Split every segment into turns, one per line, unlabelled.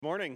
Morning.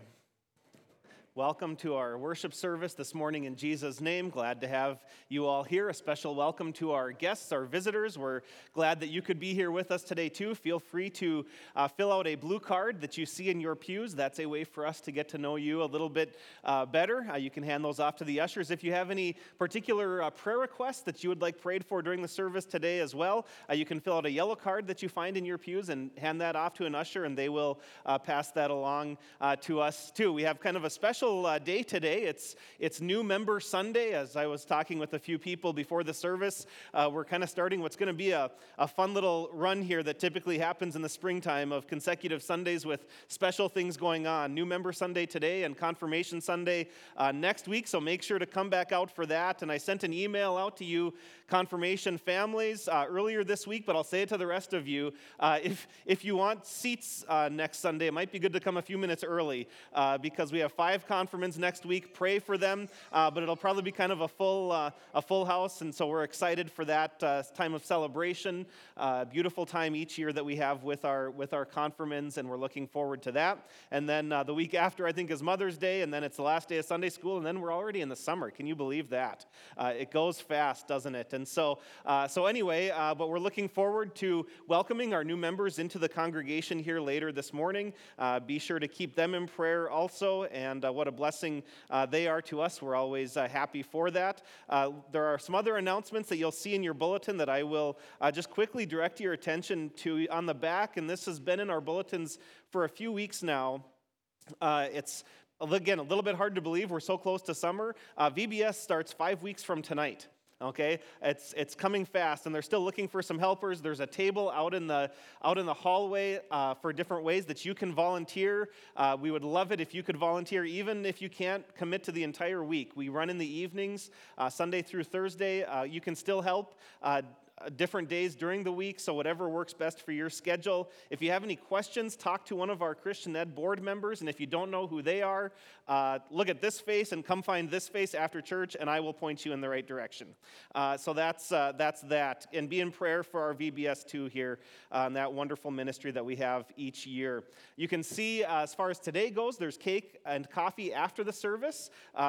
Welcome to our worship service this morning in Jesus' name. Glad to have you all here. A special welcome to our guests, our visitors. We're glad that you could be here with us today too. Feel free to fill out a blue card that you see in your pews. That's a way for us to get to know you a little bit better. You can hand those off to the ushers. If you have any particular prayer requests that you would like prayed for during the service today as well, you can fill out a yellow card that you find in your pews and hand that off to an usher, and they will pass that along to us too. We have kind of a special day today. It's New Member Sunday. As I was talking with a few people before the service, we're kind of starting what's going to be a fun little run here that typically happens in the springtime of consecutive Sundays with special things going on. New Member Sunday today and Confirmation Sunday next week, so make sure to come back out for that. And I sent an email out to you, Confirmation families, earlier this week, but I'll say it to the rest of you. If you want seats next Sunday, it might be good to come a few minutes early because we have 5 confirmands next week. Pray for them, but it'll probably be kind of a full house, and so we're excited for that time of celebration. Beautiful time each year that we have with our confirmands, and we're looking forward to that. And then the week after, I think, is Mother's Day, and then it's the last day of Sunday school, and then we're already in the summer. Can you believe that? It goes fast, doesn't it? And so anyway, but we're looking forward to welcoming our new members into the congregation here later this morning. Be sure to keep them in prayer also, and what a blessing they are to us. We're always happy for that. There are some other announcements that you'll see in your bulletin that I will just quickly direct your attention to on the back, and this has been in our bulletins for a few weeks now. It's, again, a little bit hard to believe. We're so close to summer. VBS starts 5 weeks from tonight. Okay, it's coming fast, and they're still looking for some helpers. There's a table out in the hallway for different ways that you can volunteer. We would love it if you could volunteer, even if you can't commit to the entire week. We run in the evenings, Sunday through Thursday. You can still help different days during the week, so whatever works best for your schedule. If you have any questions, talk to one of our Christian Ed board members, and if you don't know who they are, look at this face and come find this face after church, and I will point you in the right direction. So that's that. And be in prayer for our VBS too here, that wonderful ministry that we have each year. You can see, as far as today goes, there's cake and coffee after the service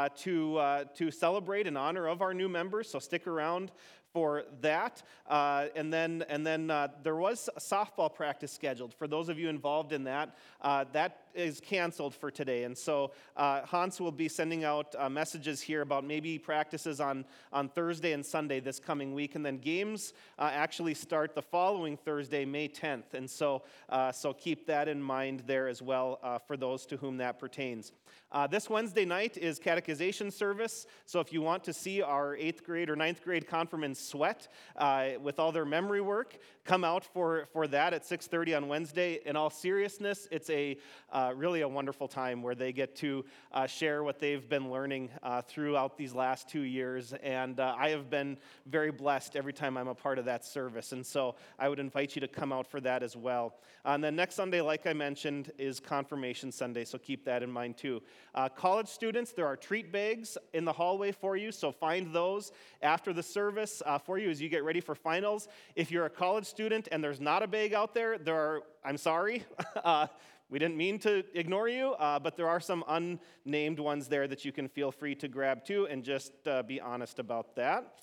to celebrate in honor of our new members, so stick around for that. And then there was a softball practice scheduled. For those of you involved in that, that is canceled for today. And so Hans will be sending out messages here about maybe practices on Thursday and Sunday this coming week. And then games actually start the following Thursday, May 10th. And so keep that in mind there as well for those to whom that pertains. This Wednesday night is catechization service. So if you want to see our 8th grade or 9th grade confirmants sweat with all their memory work, come out for that at 6:30 on Wednesday. In all seriousness, it's really a wonderful time where they get to share what they've been learning throughout these last 2 years, and I have been very blessed every time I'm a part of that service, and so I would invite you to come out for that as well. And then next Sunday, like I mentioned, is Confirmation Sunday, so keep that in mind too. College students, there are treat bags in the hallway for you, so find those after the service for you as you get ready for finals. If you're a college student and there's not a bag out there, I'm sorry. We didn't mean to ignore you, but there are some unnamed ones there that you can feel free to grab too, and just be honest about that.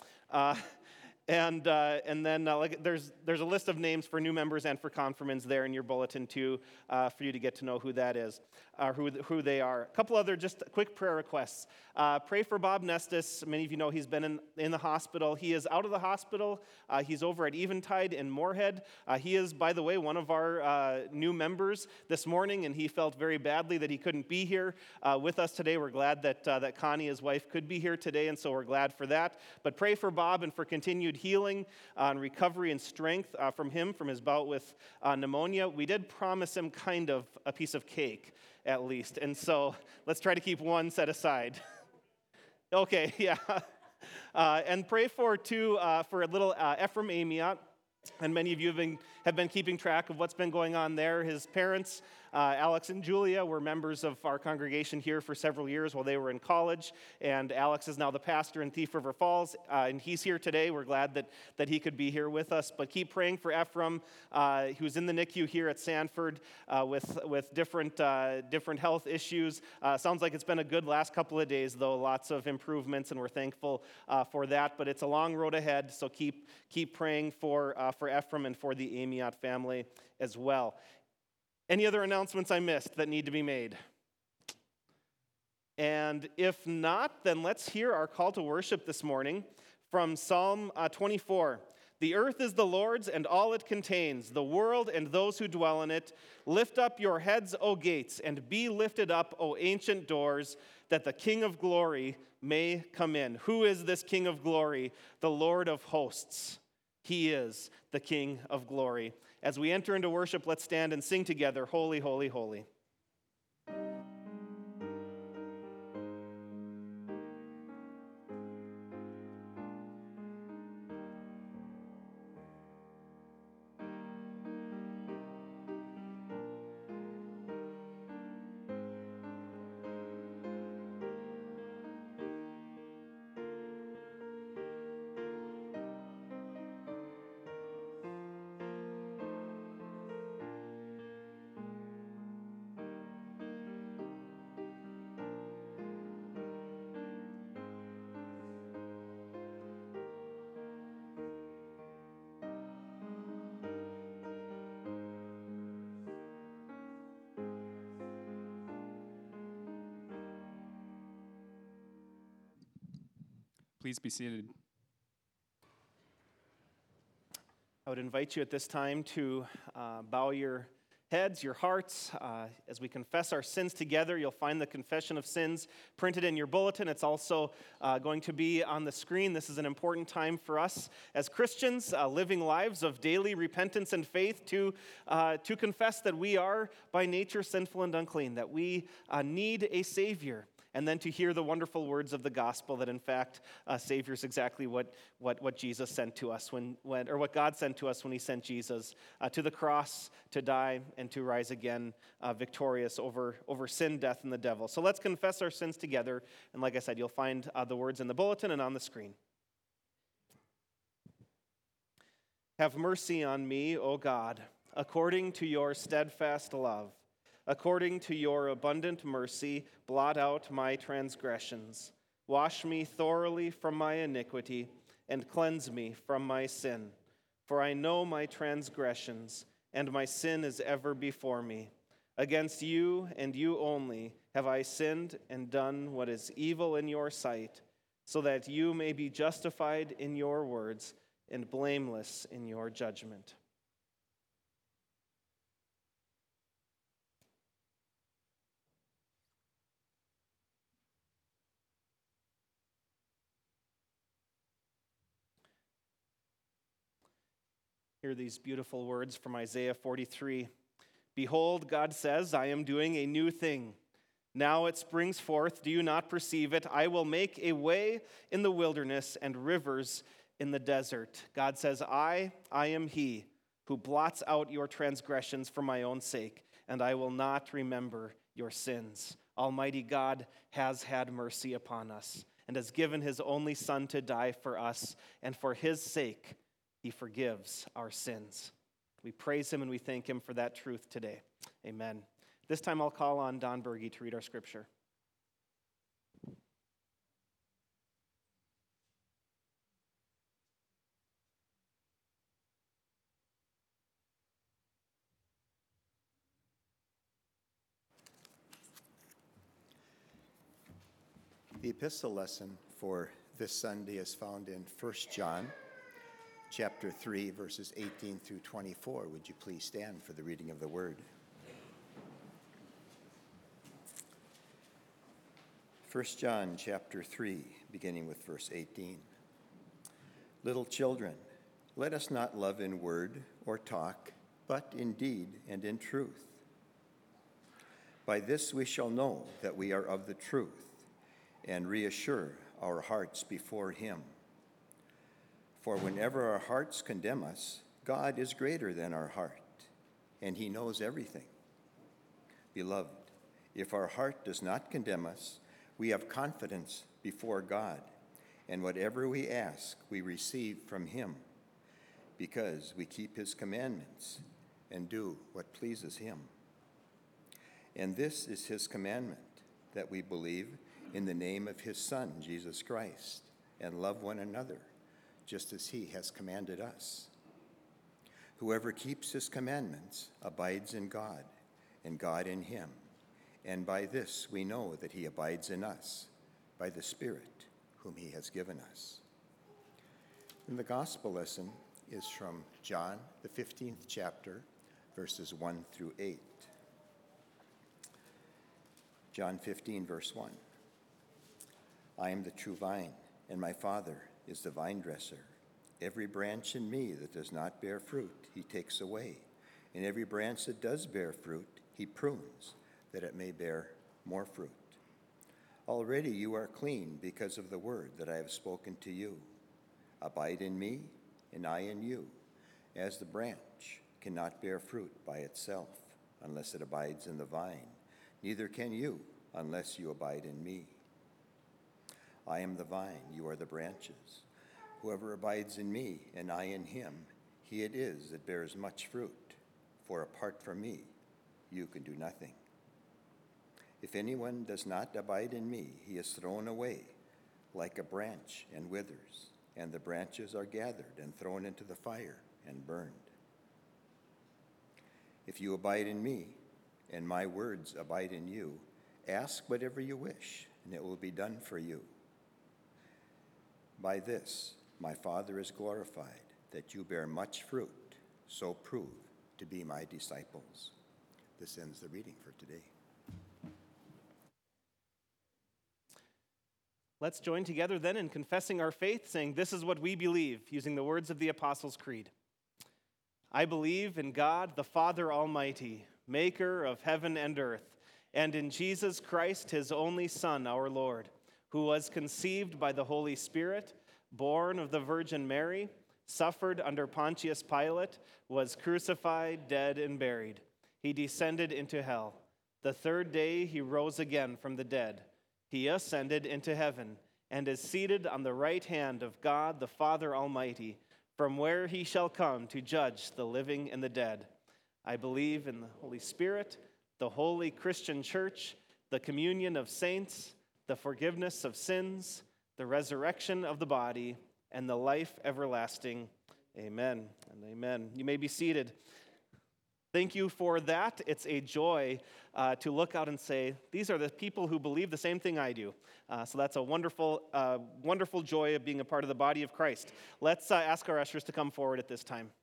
And then there's a list of names for new members and for confirmands there in your bulletin too, for you to get to know who that is, who they are. A couple other just quick prayer requests. Pray for Bob Nestis. Many of you know he's been in the hospital. He is out of the hospital. He's over at Eventide in Moorhead. He is, by the way, one of our new members this morning, and he felt very badly that he couldn't be here with us today. We're glad that Connie, his wife, could be here today, and so we're glad for that. But pray for Bob and for continued healing and recovery and strength from his bout with pneumonia. We did promise him kind of a piece of cake, at least, and so let's try to keep one set aside. Okay, yeah. And pray for little Ephraim Amiot. And many of you have have been keeping track of what's been going on there. His parents, Alex and Julia, were members of our congregation here for several years while they were in college, and Alex is now the pastor in Thief River Falls, and he's here today. We're glad that he could be here with us, but keep praying for Ephraim, who's in the NICU here at Sanford with different health issues. Sounds like it's been a good last couple of days, though. Lots of improvements, and we're thankful for that, but it's a long road ahead, so keep praying for Ephraim and for the Amiot family as well. Any other announcements I missed that need to be made? And if not, then let's hear our call to worship this morning from Psalm 24. The earth is the Lord's and all it contains, the world and those who dwell in it. Lift up your heads, O gates, and be lifted up, O ancient doors, that the King of glory may come in. Who is this King of glory? The Lord of hosts. He is the King of glory. As we enter into worship, let's stand and sing together, Holy, Holy, Holy.
Please be seated.
I would invite you at this time to bow your heads, your hearts, as we confess our sins together. You'll find the confession of sins printed in your bulletin. It's also going to be on the screen. This is an important time for us as Christians, living lives of daily repentance and faith, to confess that we are by nature sinful and unclean, that we need a Savior. And then to hear the wonderful words of the gospel that, in fact, Savior is exactly what Jesus sent to us or what God sent to us when He sent Jesus to the cross to die and to rise again victorious over sin, death, and the devil. So let's confess our sins together. And like I said, you'll find the words in the bulletin and on the screen. Have mercy on me, O God, according to your steadfast love. According to your abundant mercy, blot out my transgressions. Wash me thoroughly from my iniquity, and cleanse me from my sin. For I know my transgressions, and my sin is ever before me. Against you and you only have I sinned and done what is evil in your sight, so that you may be justified in your words and blameless in your judgment. Hear these beautiful words from Isaiah 43. Behold, God says, I am doing a new thing. Now it springs forth. Do you not perceive it? I will make a way in the wilderness and rivers in the desert. God says, I am He who blots out your transgressions for my own sake, and I will not remember your sins. Almighty God has had mercy upon us and has given His only Son to die for us, and for His sake, He forgives our sins. We praise Him and we thank Him for that truth today. Amen. This time I'll call on Don Berge to read our scripture.
The epistle lesson for this Sunday is found in 1 John chapter 3, verses 18 through 24. Would you please stand for the reading of the word? 1 John chapter 3, beginning with verse 18. Little children, let us not love in word or talk, but in deed and in truth. By this we shall know that we are of the truth, and reassure our hearts before Him. For whenever our hearts condemn us, God is greater than our heart, and he knows everything. Beloved, if our heart does not condemn us, we have confidence before God, and whatever we ask, we receive from him, because we keep his commandments and do what pleases him. And this is his commandment, that we believe in the name of his Son, Jesus Christ, and love one another, just as he has commanded us. Whoever keeps his commandments abides in God, and God in him. And by this we know that he abides in us, by the Spirit whom he has given us. And the gospel lesson is from John, the 15th chapter, verses 1 through 8. John 15, verse 1. I am the true vine, and my Father is the vine dresser. Every branch in me that does not bear fruit, he takes away. And every branch that does bear fruit, he prunes, that it may bear more fruit. Already you are clean because of the word that I have spoken to you. Abide in me, and I in you, as the branch cannot bear fruit by itself unless it abides in the vine. Neither can you unless you abide in me. I am the vine, you are the branches. Whoever abides in me and I in him, he it is that bears much fruit. For apart from me, you can do nothing. If anyone does not abide in me, he is thrown away like a branch and withers, and the branches are gathered and thrown into the fire and burned. If you abide in me, and my words abide in you, ask whatever you wish, and it will be done for you. By this, my Father is glorified, that you bear much fruit, so prove to be my disciples. This ends the reading for today.
Let's join together then in confessing our faith, saying, "This is what we believe," using the words of the Apostles' Creed. I believe in God, the Father Almighty, maker of heaven and earth, and in Jesus Christ, his only Son, our Lord, who was conceived by the Holy Spirit, born of the Virgin Mary, suffered under Pontius Pilate, was crucified, dead, and buried. He descended into hell. The third day he rose again from the dead. He ascended into heaven and is seated on the right hand of God the Father Almighty, from where he shall come to judge the living and the dead. I believe in the Holy Spirit, the holy Christian church, the communion of saints, the forgiveness of sins, the resurrection of the body, and the life everlasting. Amen and amen. You may be seated. Thank you for that. It's a joy to look out and say, these are the people who believe the same thing I do. So that's a wonderful, wonderful joy of being a part of the body of Christ. Let's ask our ushers to come forward at this time.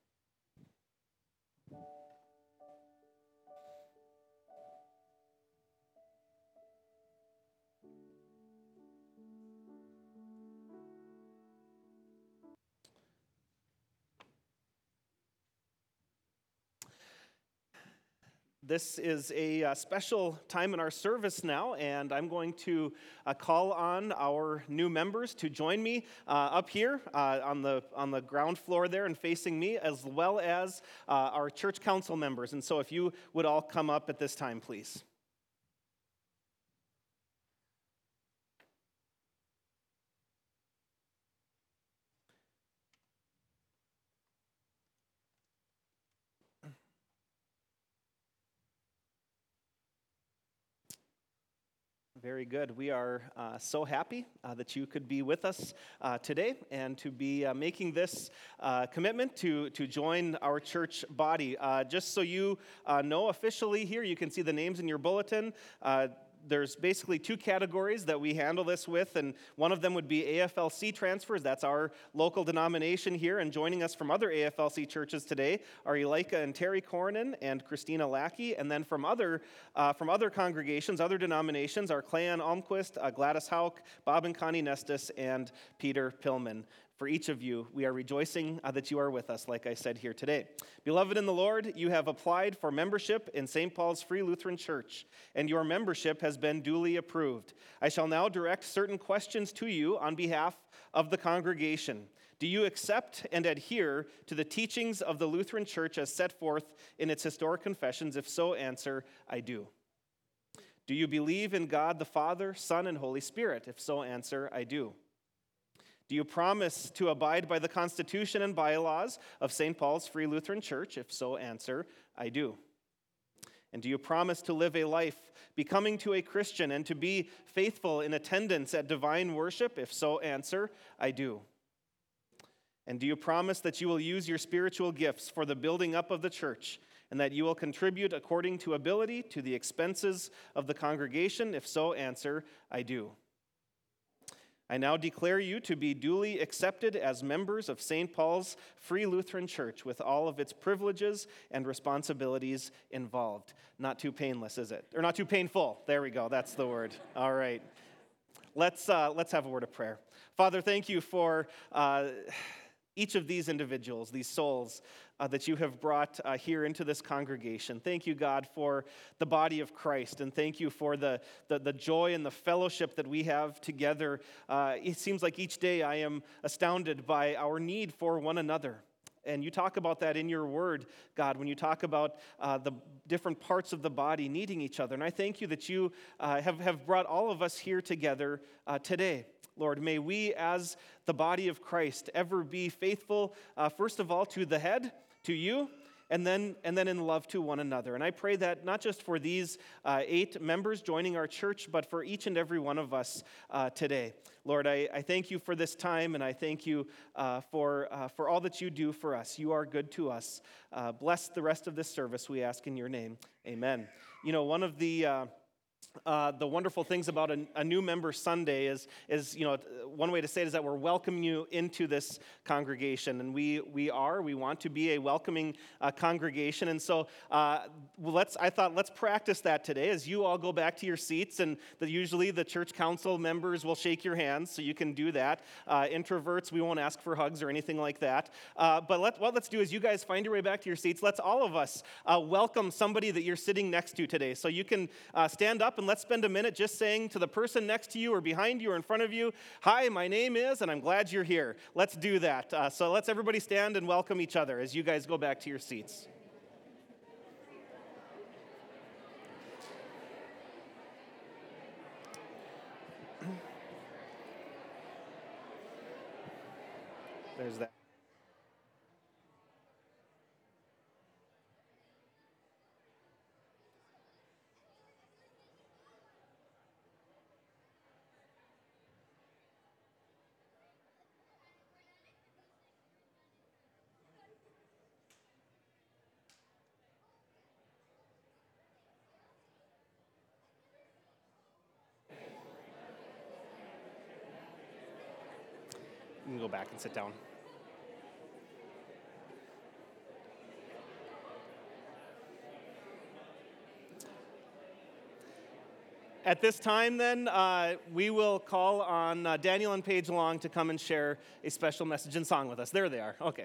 This is a special time in our service now, and I'm going to call on our new members to join me up here on the ground floor there and facing me, as well as our church council members. And so if you would all come up at this time, please. Very good. We are so happy that you could be with us today and to be making this commitment to join our church body. Just so you know, officially here, you can see the names in your bulletin. There's basically two categories that we handle this with, and one of them would be AFLC transfers. That's our local denomination here, and joining us from other AFLC churches today are Elika and Terry Cornyn and Christina Lackey, and then from other congregations, other denominations, are Clayan Almquist, Gladys Hauk, Bob and Connie Nestis, and Peter Pillman. For each of you, we are rejoicing that you are with us, like I said here today. Beloved in the Lord, you have applied for membership in St. Paul's Free Lutheran Church, and your membership has been duly approved. I shall now direct certain questions to you on behalf of the congregation. Do you accept and adhere to the teachings of the Lutheran Church as set forth in its historic confessions? If so, answer, I do. Do you believe in God the Father, Son, and Holy Spirit? If so, answer, I do. Do you promise to abide by the Constitution and bylaws of St. Paul's Free Lutheran Church? If so, answer, I do. And do you promise to live a life becoming to a Christian and to be faithful in attendance at divine worship? If so, answer, I do. And do you promise that you will use your spiritual gifts for the building up of the church and that you will contribute according to ability to the expenses of the congregation? If so, answer, I do. I now declare you to be duly accepted as members of St. Paul's Free Lutheran Church with all of its privileges and responsibilities involved. Not too painless, is it? Or not too painful. There we go. That's the word. All right. Let's have a word of prayer. Father, thank you for each of these individuals, these souls that you have brought here into this congregation. Thank you, God, for the body of Christ, and thank you for the joy and the fellowship that we have together. It seems like each day I am astounded by our need for one another. And you talk about that in your word, God, when you talk about the different parts of the body needing each other. And I thank you that you have brought all of us here together today. Lord, may we as the body of Christ ever be faithful, first of all, to the head, to you, and then in love to one another. And I pray that not just for these 8 members joining our church, but for each and every one of us today. Lord, I thank you for this time, and I thank you for all that you do for us. You are good to us. Bless the rest of this service, we ask in your name. Amen. You know, one of the wonderful things about a new member Sunday is one way to say it is that we're welcoming you into this congregation, and we want to be a welcoming congregation, and so let's practice that today as you all go back to your seats, and usually the church council members will shake your hands, so you can do that. Introverts, we won't ask for hugs or anything like that, but what let's do is you guys find your way back to your seats. Let's all of us welcome somebody that you're sitting next to today, so you can stand up and let's spend a minute just saying to the person next to you or behind you or in front of you, hi, my name is, and I'm glad you're here. Let's do that. So let's everybody stand and welcome each other as you guys go back to your seats. There's that. You can go back and sit down. At this time, then, we will call on Daniel and Paige Long to come and share a special message and song with us. There they are. Okay.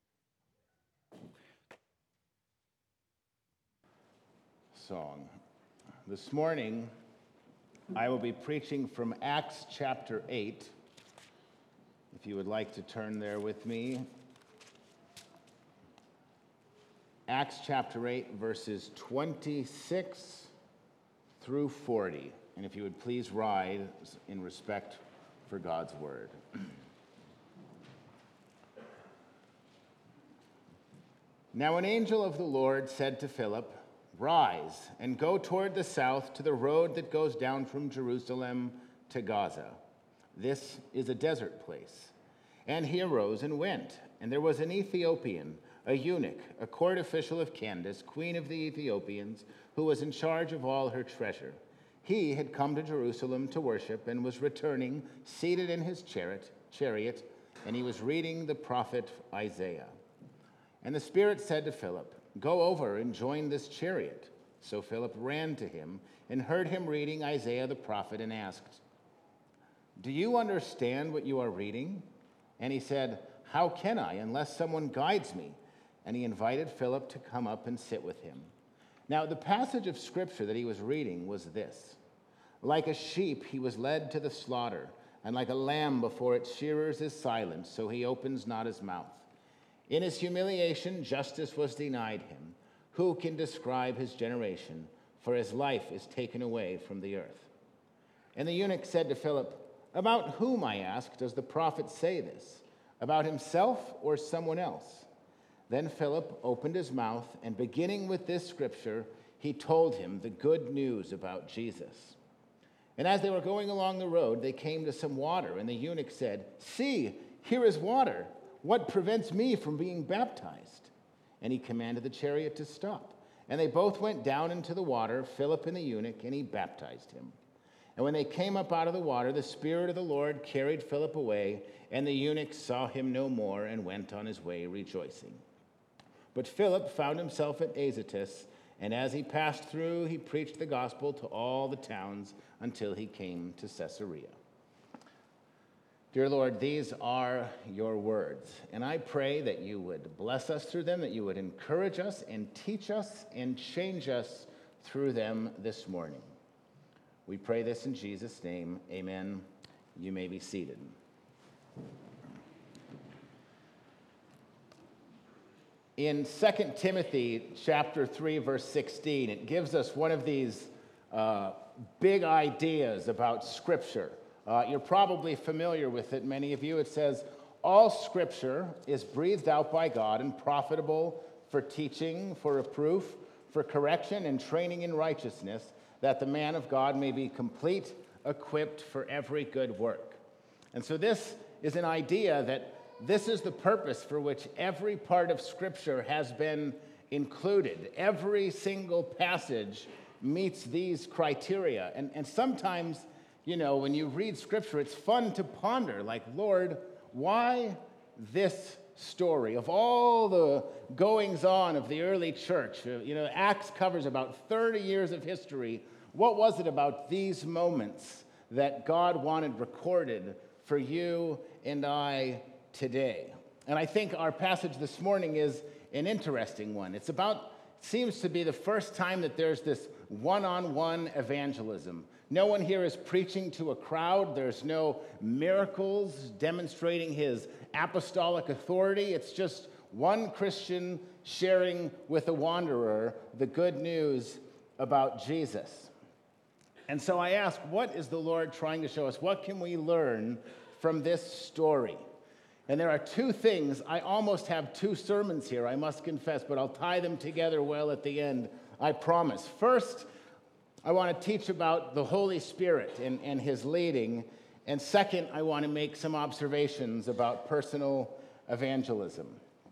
Song. This morning, I will be preaching from Acts chapter 8. If you would like to turn there with me. Acts chapter 8, verses 26 through 40. And if you would please rise in respect for God's word. Now an angel of the Lord said to Philip, "Rise and go toward the south to the road that goes down from Jerusalem to Gaza. This is a desert place." And he arose and went, and there was an Ethiopian, a eunuch, a court official of Candace, queen of the Ethiopians, who was in charge of all her treasure. He had come to Jerusalem to worship and was returning, seated in his chariot, and he was reading the prophet Isaiah. And the Spirit said to Philip, "Go over and join this chariot." So Philip ran to him and heard him reading Isaiah the prophet and asked, "Do you understand what you are reading?" And he said, "How can I unless someone guides me?" And he invited Philip to come up and sit with him. Now, the passage of scripture that he was reading was this: "Like a sheep he was led to the slaughter, and like a lamb before its shearers is silent, so he opens not his mouth. In his humiliation, justice was denied him. Who can describe his generation? For his life is taken away from the earth. And the eunuch said to Philip, about whom, I ask, does the prophet say this? About himself or someone else? Then Philip opened his mouth, and beginning with this scripture, he told him the good news about Jesus. And as they were going along the road, they came to some water, and the eunuch said, see, here is water. What prevents me from being baptized? And he commanded the chariot to stop. And they both went down into the water, Philip and the eunuch, and he baptized him. And when they came up out of the water, the Spirit of the Lord carried Philip away, and the eunuch saw him no more and went on his way rejoicing. But Philip found himself at Azotus, and as he passed through, he preached the gospel to all the towns until he came to Caesarea. Dear Lord, these are your words, and I pray that you would bless us through them, that you would encourage us and teach us and change us through them this morning. We pray this in Jesus' name. Amen. You may be seated. In 2 Timothy chapter 3, verse 16, it gives us one of these big ideas about Scripture. You're probably familiar with it, many of you. It says, all Scripture is breathed out by God and profitable for teaching, for reproof, for correction, and training in righteousness, that the man of God may be complete, equipped for every good work. And so this is an idea that this is the purpose for which every part of Scripture has been included. Every single passage meets these criteria. And sometimes, you know, when you read Scripture, it's fun to ponder, like, Lord, why this story? Of all the goings-on of the early church, you know, Acts covers about 30 years of history. What was it about these moments that God wanted recorded for you and I today? And I think our passage this morning is an interesting one. It seems to be the first time that there's this one-on-one evangelism. No one here is preaching to a crowd. There's no miracles demonstrating his apostolic authority. It's just one Christian sharing with a wanderer the good news about Jesus. And so I ask, what is the Lord trying to show us? What can we learn from this story? And there are two things. I almost have two sermons here, I must confess, but I'll tie them together well at the end, I promise. First, I want to teach about the Holy Spirit and his leading. And second, I want to make some observations about personal evangelism.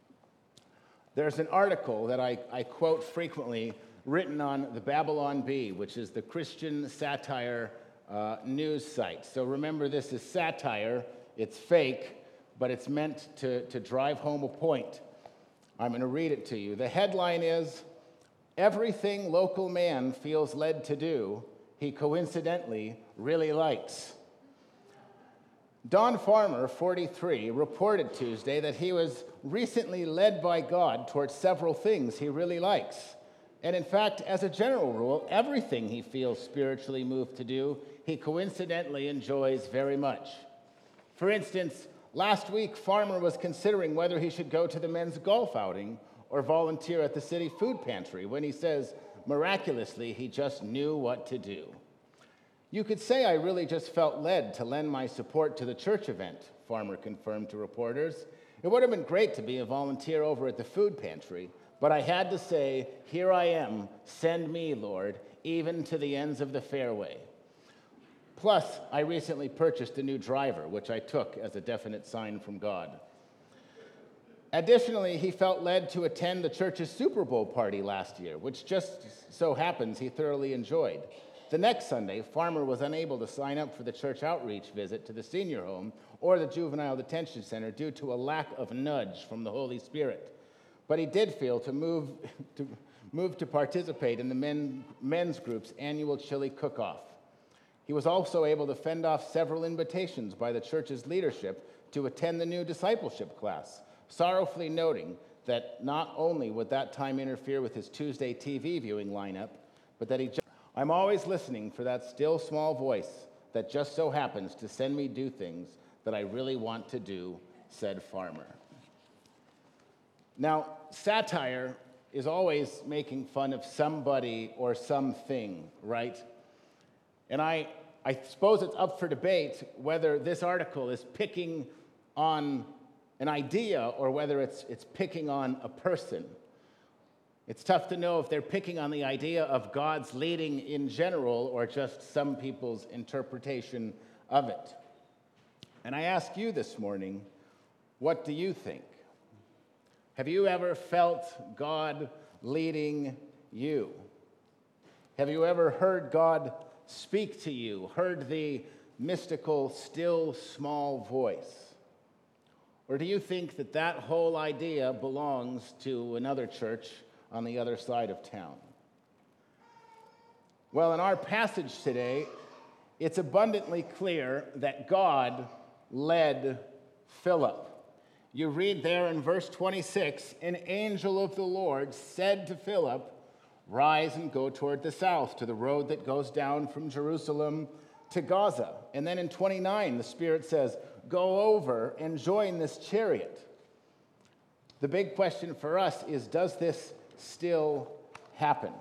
There's an article that I quote frequently written on the Babylon Bee, which is the Christian satire news site. So remember, this is satire. It's fake, but it's meant to drive home a point. I'm going to read it to you. The headline is, everything local man feels led to do, he coincidentally really likes. Don Farmer, 43, reported Tuesday that he was recently led by God towards several things he really likes. And in fact, as a general rule, everything he feels spiritually moved to do, he coincidentally enjoys very much. For instance, last week, Farmer was considering whether he should go to the men's golf outing or volunteer at the city food pantry when he says, miraculously, he just knew what to do. You could say I really just felt led to lend my support to the church event, Farmer confirmed to reporters. It would have been great to be a volunteer over at the food pantry, but I had to say, here I am, send me, Lord, even to the ends of the fairway. Plus, I recently purchased a new driver, which I took as a definite sign from God. Additionally, he felt led to attend the church's Super Bowl party last year, which just so happens he thoroughly enjoyed. The next Sunday, Farmer was unable to sign up for the church outreach visit to the senior home or the juvenile detention center due to a lack of nudge from the Holy Spirit. But he did feel to move to participate in the men's group's annual chili cook-off. He was also able to fend off several invitations by the church's leadership to attend the new discipleship class, sorrowfully noting that not only would that time interfere with his Tuesday TV viewing lineup, but that I'm always listening for that still small voice, that just so happens to send me do things that I really want to do, said Farmer. Now, satire is always making fun of somebody or something, right? And I suppose it's up for debate whether this article is picking on an idea or whether it's picking on a person. It's tough to know if they're picking on the idea of God's leading in general or just some people's interpretation of it. And I ask you this morning, what do you think? Have you ever felt God leading you? Have you ever heard God speak to you, heard the mystical, still, small voice? Or do you think that that whole idea belongs to another church on the other side of town? Well, in our passage today, it's abundantly clear that God led Philip. You read there in verse 26, an angel of the Lord said to Philip, rise and go toward the south to the road that goes down from Jerusalem to Gaza. And then in 29, the Spirit says, go over and join this chariot. The big question for us is, does this still happen?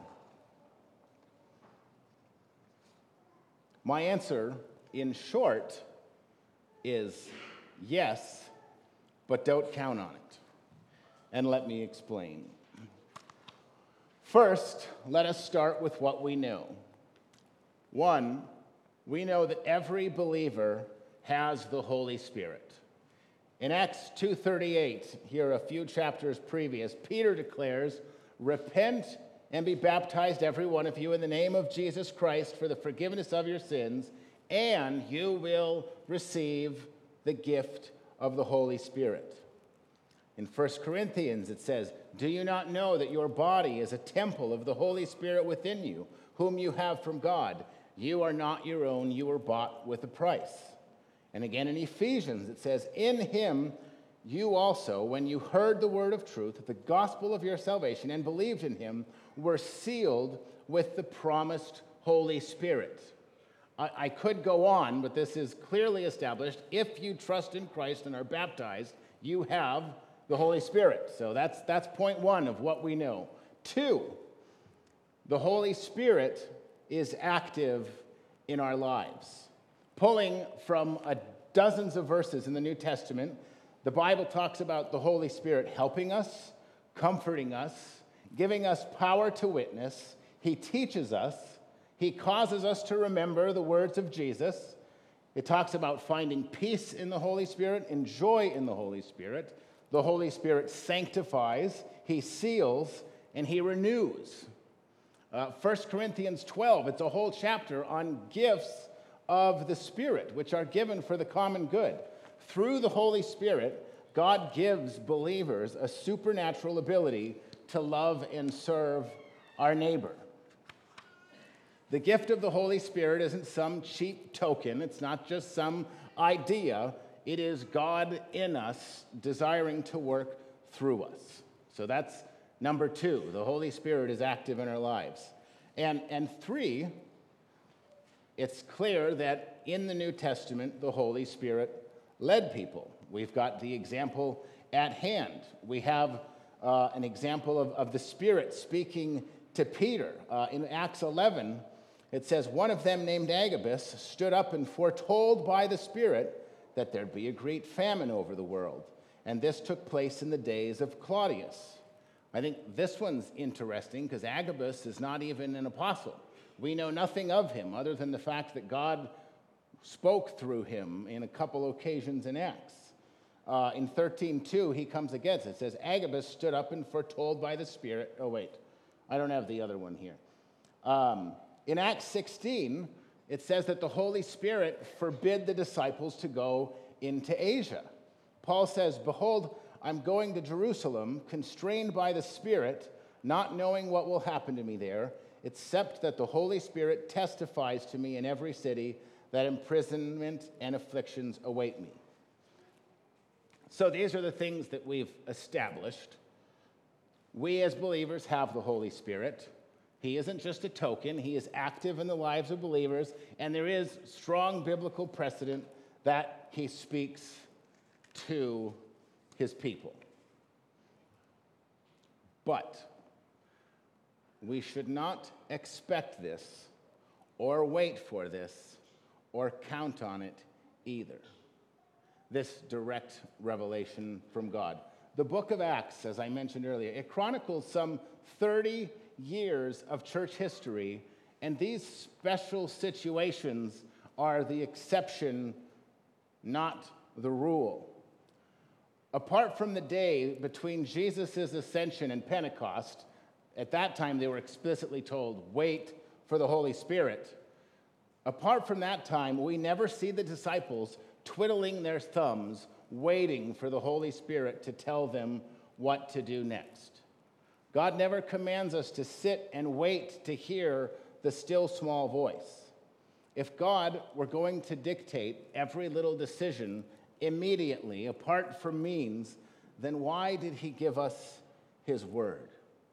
My answer, in short, is yes, but don't count on it. And let me explain. First, let us start with what we know. One, we know that every believer has the Holy Spirit. In Acts 2:38, here a few chapters previous, Peter declares, repent and be baptized, every one of you, in the name of Jesus Christ for the forgiveness of your sins, and you will receive the gift of the Holy Spirit. In 1 Corinthians, it says, do you not know that your body is a temple of the Holy Spirit within you, whom you have from God? You are not your own, you were bought with a price. And again in Ephesians, it says, in him you also, when you heard the word of truth, the gospel of your salvation, and believed in him, were sealed with the promised Holy Spirit. I could go on, but this is clearly established. If you trust in Christ and are baptized, you have the Holy Spirit. So that's point one of what we know. Two, the Holy Spirit is active in our lives. Pulling from dozens of verses in the New Testament, the Bible talks about the Holy Spirit helping us, comforting us, giving us power to witness. He teaches us. He causes us to remember the words of Jesus. It talks about finding peace in the Holy Spirit and joy in the Holy Spirit. The Holy Spirit sanctifies, he seals, and he renews. 1 Corinthians 12, it's a whole chapter on gifts of the Spirit, which are given for the common good. Through the Holy Spirit, God gives believers a supernatural ability to love and serve our neighbor. The gift of the Holy Spirit isn't some cheap token. It's not just some idea. It is God in us desiring to work through us. So that's number two. The Holy Spirit is active in our lives. And three, it's clear that in the New Testament, the Holy Spirit led people. We've got the example at hand. We have an example of the Spirit speaking to Peter. In Acts 11, it says, one of them named Agabus stood up and foretold by the Spirit that there'd be a great famine over the world. And this took place in the days of Claudius. I think this one's interesting because Agabus is not even an apostle. We know nothing of him other than the fact that God spoke through him in a couple occasions in Acts. In 13:2, he comes against it. It says, Agabus stood up and foretold by the Spirit. Oh, wait, I don't have the other one here. In Acts 16, it says that the Holy Spirit forbid the disciples to go into Asia. Paul says, behold, I'm going to Jerusalem, constrained by the Spirit, not knowing what will happen to me there, except that the Holy Spirit testifies to me in every city that imprisonment and afflictions await me. So these are the things that we've established. We as believers have the Holy Spirit. He isn't just a token. He is active in the lives of believers, and there is strong biblical precedent that he speaks to his people. But we should not expect this or wait for this or count on it either. This direct revelation from God. The book of Acts, as I mentioned earlier, it chronicles some 30 years of church history, and these special situations are the exception, not the rule. Apart from the day between Jesus' ascension and Pentecost, at that time they were explicitly told, wait for the Holy Spirit. Apart from that time, we never see the disciples twiddling their thumbs, waiting for the Holy Spirit to tell them what to do next. God never commands us to sit and wait to hear the still small voice. If God were going to dictate every little decision immediately, apart from means, then why did he give us his word?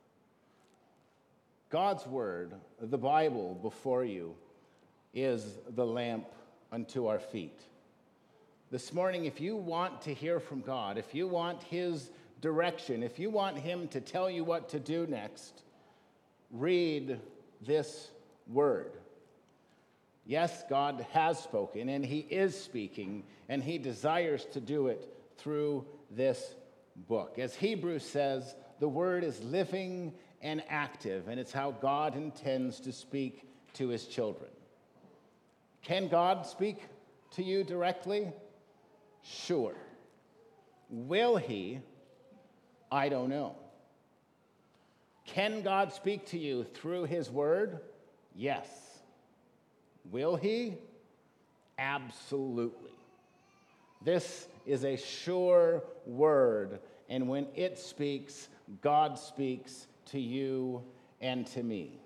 God's word, the Bible before you, is the lamp unto our feet. This morning, if you want to hear from God, if you want his direction, if you want him to tell you what to do next, read this word. Yes, God has spoken, and he is speaking, and he desires to do it through this book. As Hebrews says, the word is living and active, and it's how God intends to speak to his children. Can God speak to you directly? Sure. Will he? I don't know. Can God speak to you through his word? Yes. Will he? Absolutely. This is a sure word, and when it speaks, God speaks to you and to me.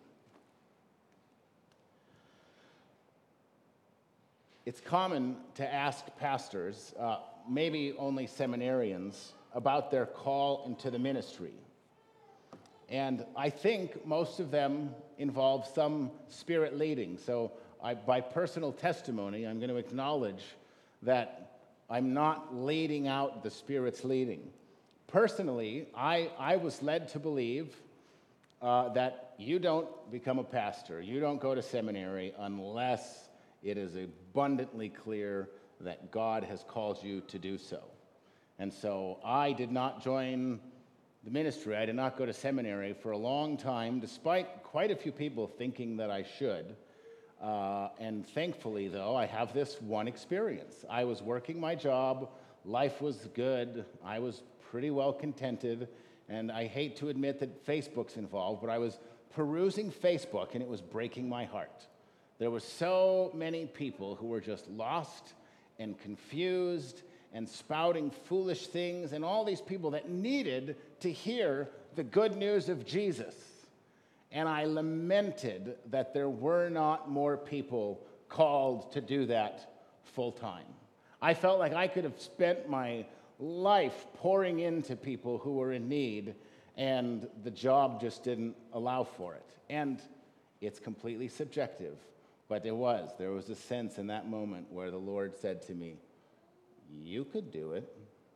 It's common to ask pastors, maybe only seminarians, about their call into the ministry. And I think most of them involve some spirit leading. So by personal testimony, I'm going to acknowledge that I'm not leading out the Spirit's leading. Personally, I was led to believe that you don't become a pastor, you don't go to seminary unless it is abundantly clear that God has called you to do so. And so I did not join the ministry. I did not go to seminary for a long time, despite quite a few people thinking that I should. And thankfully, though, I have this one experience. I was working my job. Life was good. I was pretty well contented. And I hate to admit that Facebook's involved, but I was perusing Facebook, and it was breaking my heart. There were so many people who were just lost and confused and spouting foolish things, and all these people that needed to hear the good news of Jesus. And I lamented that there were not more people called to do that full time. I felt like I could have spent my life pouring into people who were in need, and the job just didn't allow for it. And it's completely subjective, but there was a sense in that moment where the Lord said to me, you could do it.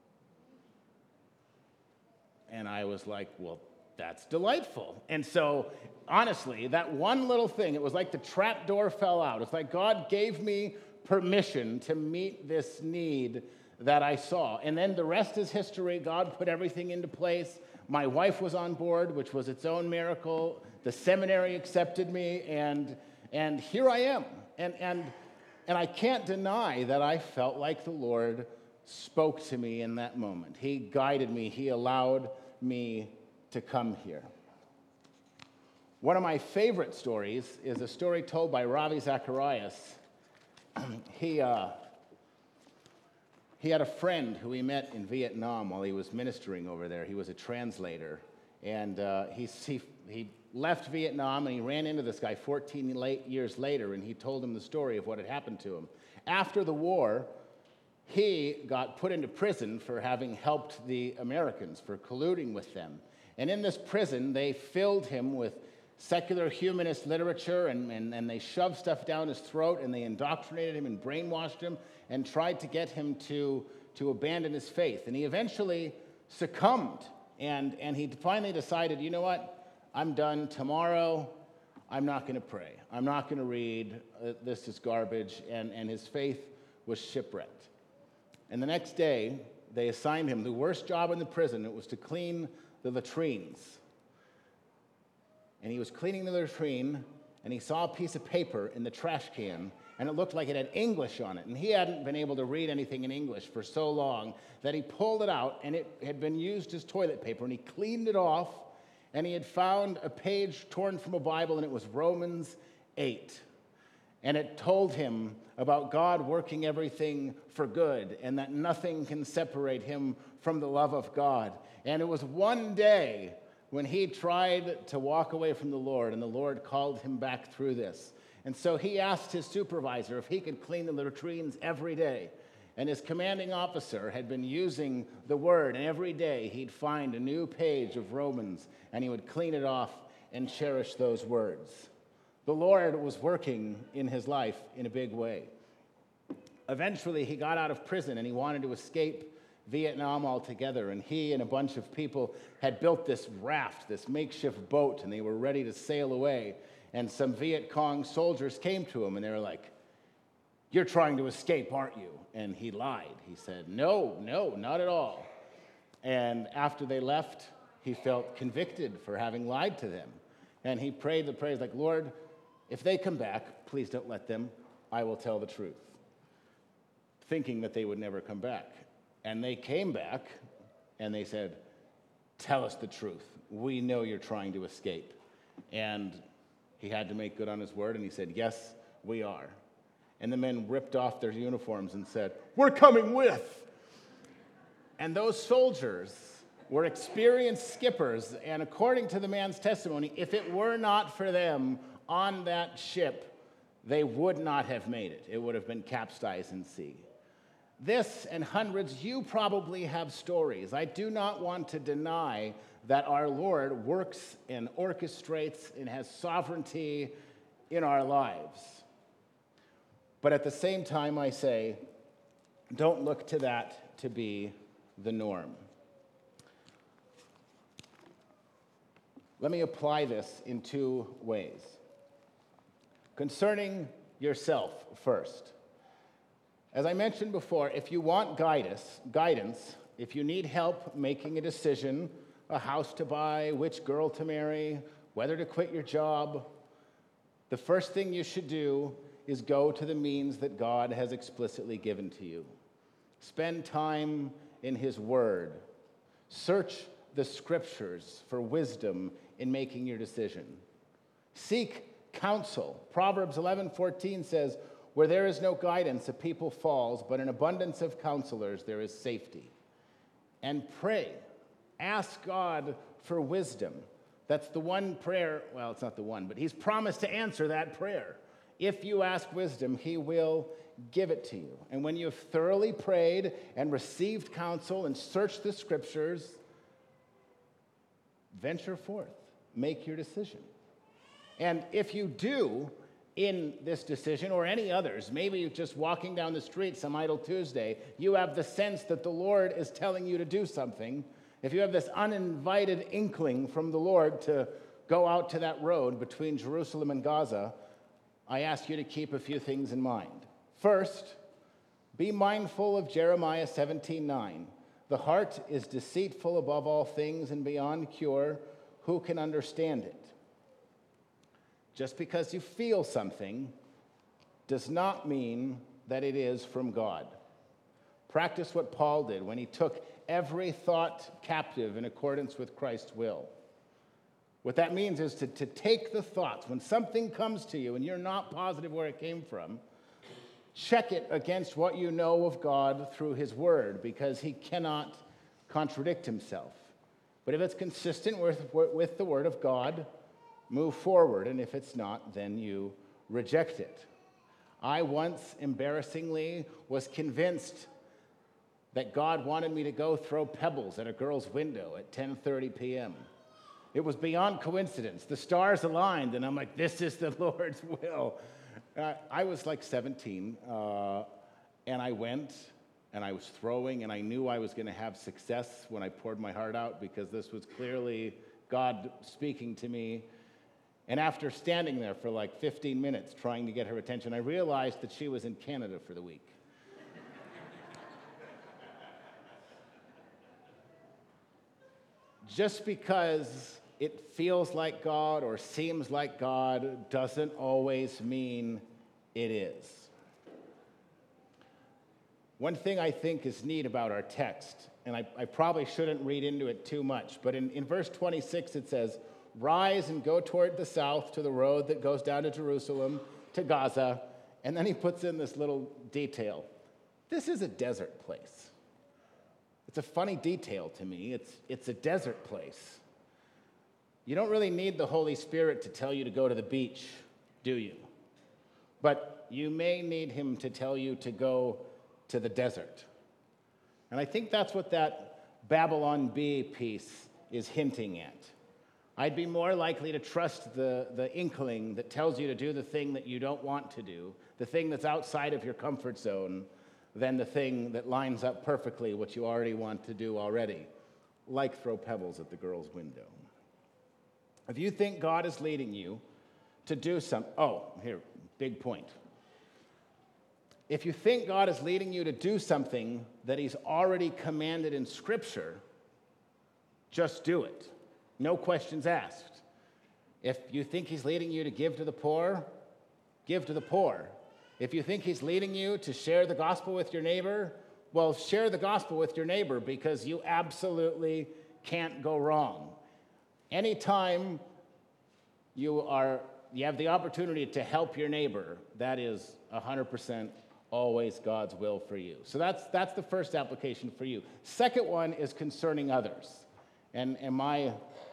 And I was like, well, that's delightful. And so, honestly, that one little thing, it was like the trap door fell out. It's like God gave me permission to meet this need that I saw. And then the rest is history. God put everything into place. My wife was on board, which was its own miracle. The seminary accepted me, and here I am. And I can't deny that I felt like the Lord spoke to me in that moment. He guided me. He allowed me to come here. One of my favorite stories is a story told by Ravi Zacharias. He had a friend who he met in Vietnam while he was ministering over there. He was a translator. And he left Vietnam, and he ran into this guy 14 years later, and he told him the story of what had happened to him. After the war, he got put into prison for having helped the Americans, for colluding with them. And in this prison, they filled him with secular humanist literature, and they shoved stuff down his throat, and they indoctrinated him and brainwashed him and tried to get him to abandon his faith. And he eventually succumbed, and he finally decided, you know what, I'm done. Tomorrow, I'm not going to pray. I'm not going to read. This is garbage. And his faith was shipwrecked. And the next day, they assigned him the worst job in the prison. It was to clean the latrines. And he was cleaning the latrine, and he saw a piece of paper in the trash can, and it looked like it had English on it. And he hadn't been able to read anything in English for so long that he pulled it out, and it had been used as toilet paper, and he cleaned it off, and he had found a page torn from a Bible, and it was Romans 8. And it told him about God working everything for good, and that nothing can separate him from the love of God. And it was one day when he tried to walk away from the Lord, and the Lord called him back through this. And so he asked his supervisor if he could clean the latrines every day. And his commanding officer had been using the word, and every day he'd find a new page of Romans, and he would clean it off and cherish those words. The Lord was working in his life in a big way. Eventually, he got out of prison, and he wanted to escape Vietnam altogether, and he and a bunch of people had built this raft, this makeshift boat, and they were ready to sail away. And some Viet Cong soldiers came to him, and they were like, "You're trying to escape, aren't you?" And he lied. He said, no, not at all. And after they left, he felt convicted for having lied to them. And he prayed the prayers like, "Lord, if they come back, please don't let them. I will tell the truth," thinking that they would never come back. And they came back, and they said, "Tell us the truth. We know you're trying to escape." And he had to make good on his word, and he said, "Yes, we are." And the men ripped off their uniforms and said, "We're coming with." And those soldiers were experienced skippers, and according to the man's testimony, if it were not for them on that ship, they would not have made it. It would have been capsized in sea. This and hundreds, you probably have stories. I do not want to deny that our Lord works and orchestrates and has sovereignty in our lives. But at the same time, I say, don't look to that to be the norm. Let me apply this in two ways. Concerning yourself first. As I mentioned before, if you want guidance, if you need help making a decision, a house to buy, which girl to marry, whether to quit your job, the first thing you should do is go to the means that God has explicitly given to you. Spend time in His Word. Search the Scriptures for wisdom in making your decision. Seek counsel. Proverbs 11:14 says, "Where there is no guidance, a people falls, but in abundance of counselors there is safety." And pray. Ask God for wisdom. That's the one prayer, well, it's not the one, but He's promised to answer that prayer. If you ask wisdom, He will give it to you. And when you have thoroughly prayed and received counsel and searched the Scriptures, venture forth. Make your decision. And if you do, in this decision or any others, maybe just walking down the street some idle Tuesday, you have the sense that the Lord is telling you to do something. If you have this uninvited inkling from the Lord to go out to that road between Jerusalem and Gaza, I ask you to keep a few things in mind. First, be mindful of Jeremiah 17:9. "The heart is deceitful above all things and beyond cure. Who can understand it?" Just because you feel something does not mean that it is from God. Practice what Paul did when he took every thought captive in accordance with Christ's will. What that means is to take the thoughts. When something comes to you and you're not positive where it came from, check it against what you know of God through His Word, because He cannot contradict Himself. But if it's consistent with the Word of God, move forward, and if it's not, then you reject it. I once, embarrassingly, was convinced that God wanted me to go throw pebbles at a girl's window at 10:30 p.m. It was beyond coincidence. The stars aligned, and I'm like, this is the Lord's will. I was like 17, and I went, and I was throwing, and I knew I was going to have success when I poured my heart out because this was clearly God speaking to me. And after standing there for like 15 minutes trying to get her attention, I realized that she was in Canada for the week. Just because it feels like God or seems like God doesn't always mean it is. One thing I think is neat about our text, and I probably shouldn't read into it too much, but in verse 26 it says, "Rise and go toward the south to the road that goes down to Jerusalem, to Gaza," and then he puts in this little detail. This is a desert place. It's a funny detail to me. It's a desert place. You don't really need the Holy Spirit to tell you to go to the beach, do you? But you may need him to tell you to go to the desert. And I think that's what that Babylon Bee piece is hinting at. I'd be more likely to trust the inkling that tells you to do the thing that you don't want to do, the thing that's outside of your comfort zone, than the thing that lines up perfectly what you already want to do already, like throw pebbles at the girl's window. If you think God is leading you to do something, here, big point. If you think God is leading you to do something that he's already commanded in Scripture, just do it. No questions asked. If you think he's leading you to give to the poor, give to the poor. If you think he's leading you to share the gospel with your neighbor, well, share the gospel with your neighbor because you absolutely can't go wrong. Anytime you have the opportunity to help your neighbor, that is 100% always God's will for you. So that's the first application for you. Second one is concerning others. And my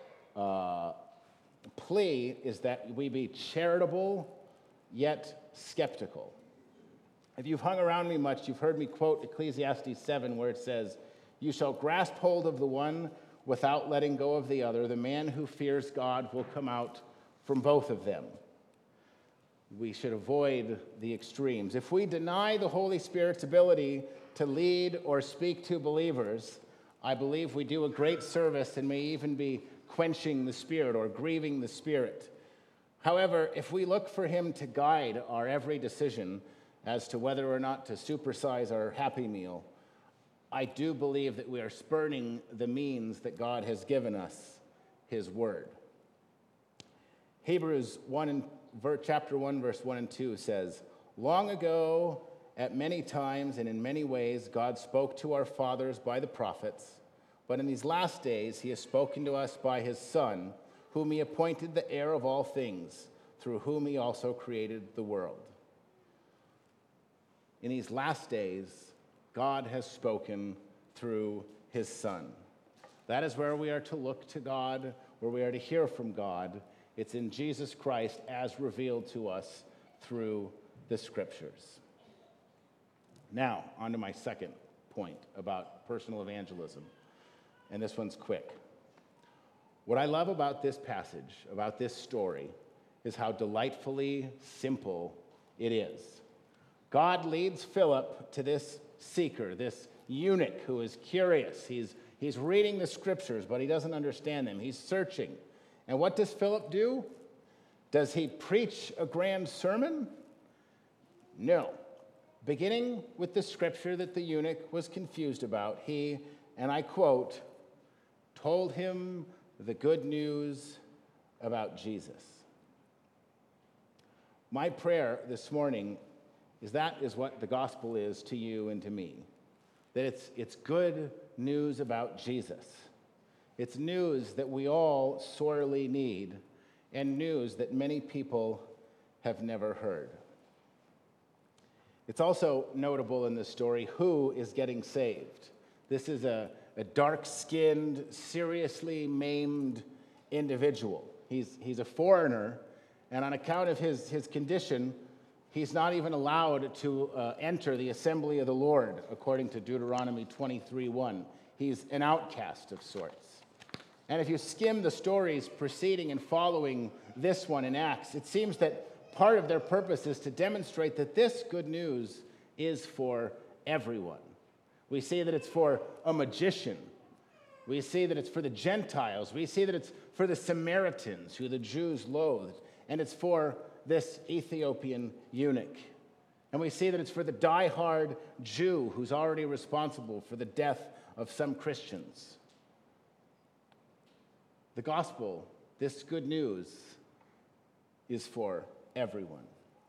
plea is that we be charitable yet skeptical. If you've hung around me much, you've heard me quote Ecclesiastes 7 where it says, "You shall grasp hold of the one without letting go of the other. The man who fears God will come out from both of them." We should avoid the extremes. If we deny the Holy Spirit's ability to lead or speak to believers, I believe we do a great service and may even be quenching the Spirit or grieving the Spirit. However, if we look for him to guide our every decision as to whether or not to supersize our Happy Meal, I do believe that we are spurning the means that God has given us, his word. Hebrews chapter 1, verse 1 and 2 says, "Long ago, at many times and in many ways, God spoke to our fathers by the prophets, but in these last days he has spoken to us by his Son, whom he appointed the heir of all things, through whom he also created the world." In these last days, God has spoken through his Son. That is where we are to look to God, where we are to hear from God. It's in Jesus Christ as revealed to us through the Scriptures. Now, on to my second point about personal evangelism, and this one's quick. What I love about this passage, about this story, is how delightfully simple it is. God leads Philip to this seeker, this eunuch who is curious. He's reading the Scriptures, but he doesn't understand them. He's searching. And what does Philip do? Does he preach a grand sermon? No. Beginning with the scripture that the eunuch was confused about, he, and I quote, told him the good news about Jesus. My prayer this morning is that is what the gospel is to you and to me. That it's good news about Jesus. It's news that we all sorely need, and news that many people have never heard. It's also notable in this story who is getting saved. This is a dark-skinned, seriously maimed individual. He's a foreigner, and on account of his condition, he's not even allowed to enter the assembly of the Lord, according to Deuteronomy 23:1. He's an outcast of sorts. And if you skim the stories preceding and following this one in Acts, it seems that part of their purpose is to demonstrate that this good news is for everyone. We see that it's for a magician. We see that it's for the Gentiles. We see that it's for the Samaritans, who the Jews loathed. And it's for this Ethiopian eunuch. And we see that it's for the die-hard Jew who's already responsible for the death of some Christians. The gospel, this good news, is for everyone.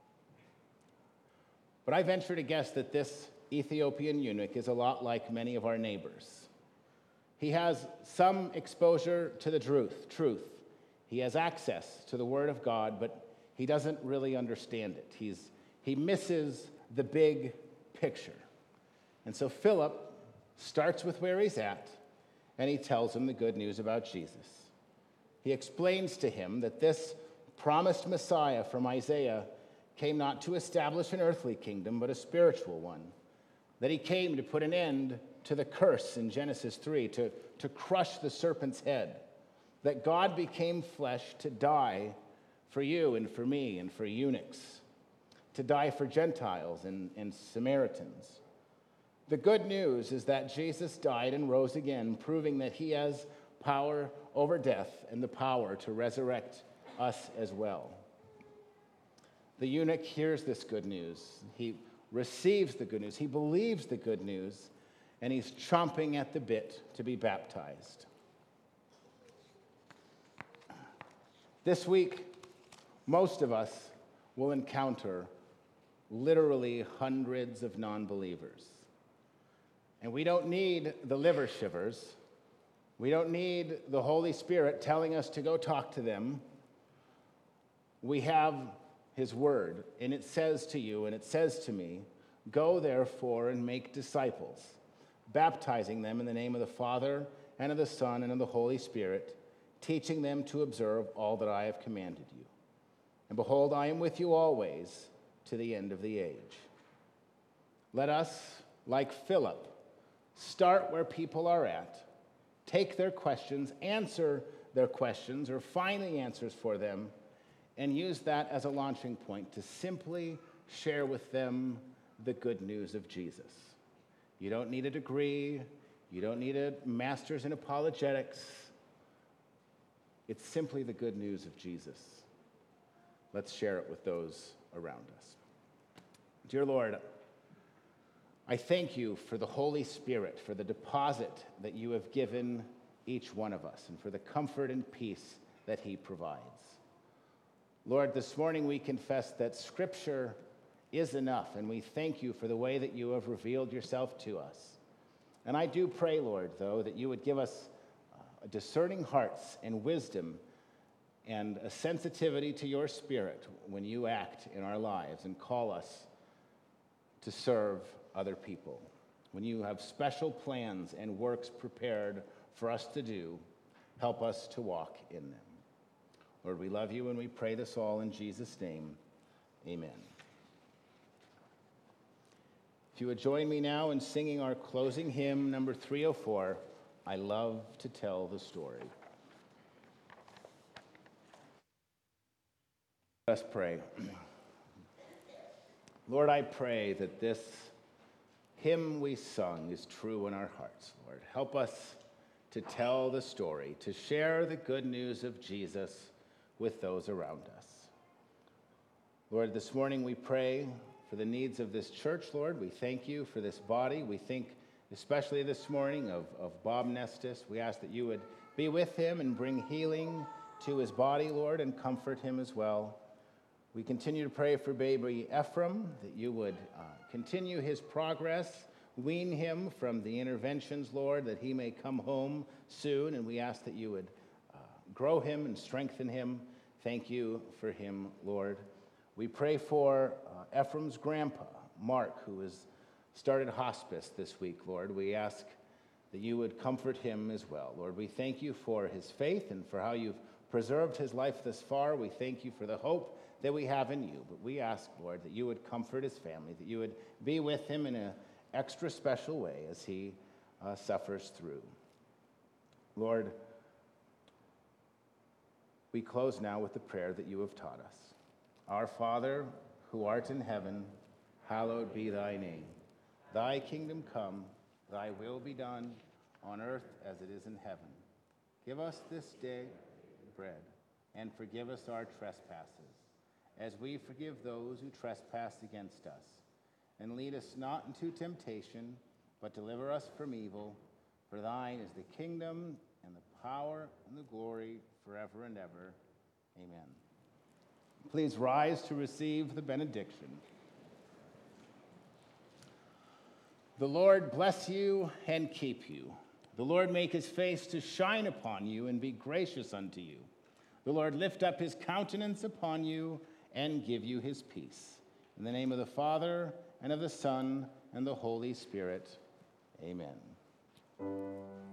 But I venture to guess that this Ethiopian eunuch is a lot like many of our neighbors. He has some exposure to the truth. He has access to the Word of God, but he doesn't really understand it. He misses the big picture. And so Philip starts with where he's at, and he tells him the good news about Jesus. He explains to him that this promised Messiah from Isaiah came not to establish an earthly kingdom, but a spiritual one. That he came to put an end to the curse in Genesis 3, to crush the serpent's head. That God became flesh to die for you and for me and for eunuchs, to die for Gentiles and Samaritans. The good news is that Jesus died and rose again, proving that he has power over death and the power to resurrect us as well. The eunuch hears this good news. He receives the good news. He believes the good news, and he's chomping at the bit to be baptized. This week, most of us will encounter literally hundreds of non-believers. And we don't need the liver shivers. We don't need the Holy Spirit telling us to go talk to them. We have his word, and it says to you, and it says to me, go therefore and make disciples, baptizing them in the name of the Father and of the Son and of the Holy Spirit, teaching them to observe all that I have commanded you. And behold, I am with you always to the end of the age. Let us, like Philip, start where people are at, take their questions, answer their questions, or find the answers for them, and use that as a launching point to simply share with them the good news of Jesus. You don't need a degree. You don't need a master's in apologetics. It's simply the good news of Jesus. Let's share it with those around us. Dear Lord, I thank you for the Holy Spirit, for the deposit that you have given each one of us, and for the comfort and peace that he provides. Lord, this morning we confess that Scripture is enough, and we thank you for the way that you have revealed yourself to us. And I do pray, Lord, though, that you would give us discerning hearts and wisdom and a sensitivity to your Spirit when you act in our lives and call us to serve other people. When you have special plans and works prepared for us to do, help us to walk in them. Lord, we love you and we pray this all in Jesus' name. Amen. If you would join me now in singing our closing hymn, number 304, I Love to Tell the Story. Let us pray. Lord, I pray that this hymn we sung is true in our hearts, Lord. Help us to tell the story, to share the good news of Jesus with those around us. Lord, this morning we pray for the needs of this church, Lord. We thank you for this body. We think especially this morning of Bob Nestis. We ask that you would be with him and bring healing to his body, Lord, and comfort him as well. We continue to pray for baby Ephraim, that you would continue his progress, wean him from the interventions, Lord, that he may come home soon, and we ask that you would grow him and strengthen him. Thank you for him, Lord. We pray for Ephraim's grandpa, Mark, who has started hospice this week, Lord. We ask that you would comfort him as well. Lord, we thank you for his faith and for how you've preserved his life thus far. We thank you for the hope that we have in you. But we ask, Lord, that you would comfort his family, that you would be with him in an extra special way as he suffers through. Lord, We close now with the prayer that you have taught us. Our Father, who art in heaven, hallowed be thy name. Thy kingdom come, thy will be done, on earth as it is in heaven. Give us this day bread, and forgive us our trespasses, as we forgive those who trespass against us. And lead us not into temptation, but deliver us from evil. For thine is the kingdom, and the power, and the glory, forever and ever. Amen. Please rise to receive the benediction. The Lord bless you and keep you. The Lord make his face to shine upon you and be gracious unto you. The Lord lift up his countenance upon you and give you his peace. In the name of the Father, and of the Son, and the Holy Spirit. Amen.